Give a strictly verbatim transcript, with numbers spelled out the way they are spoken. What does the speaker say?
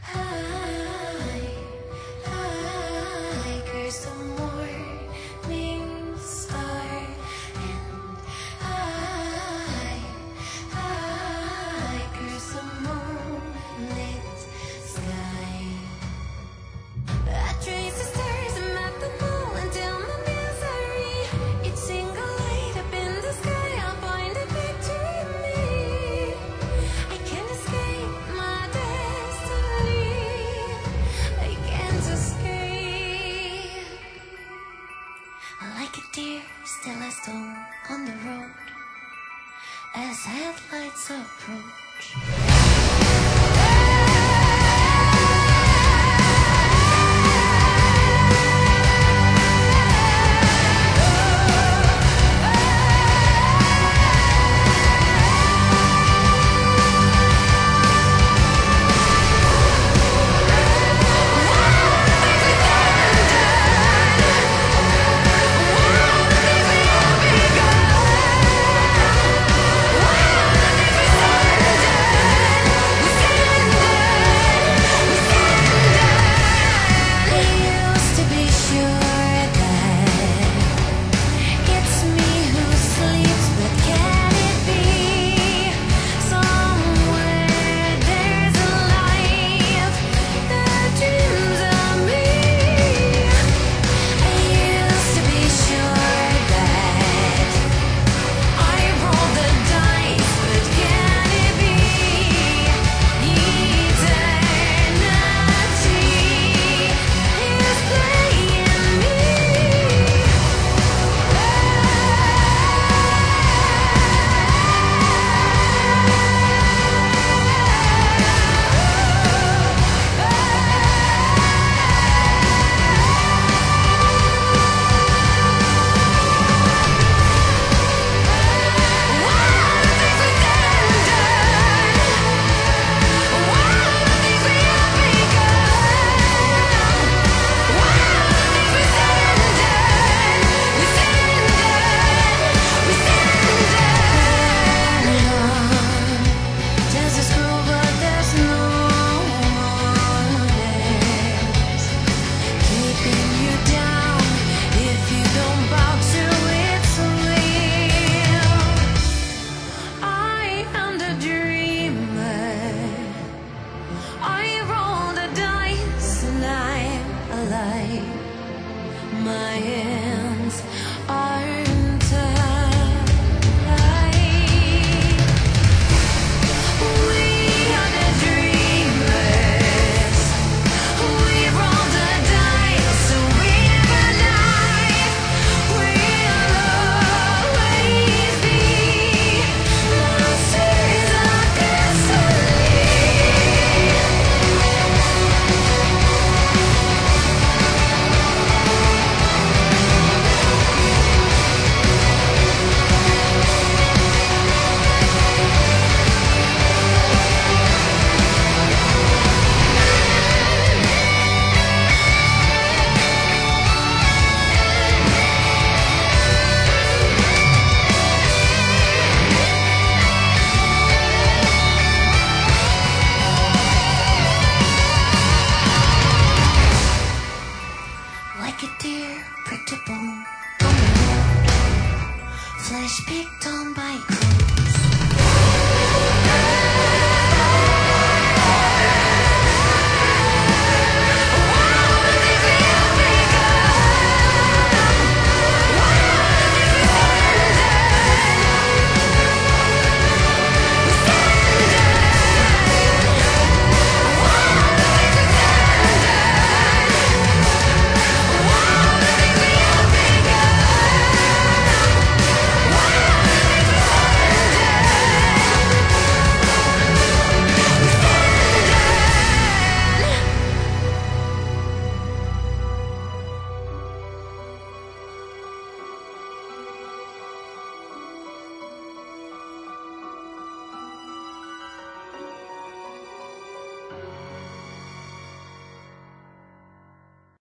I, I curse the morning star, and I, I curse the moonlit sky. I trace the stars and map the pole until my misery. Each single light up in the sky, I'll find a picture of me. I can't escape my destiny. I can't escape. Like a deer, still a stone on the road as headlights approach.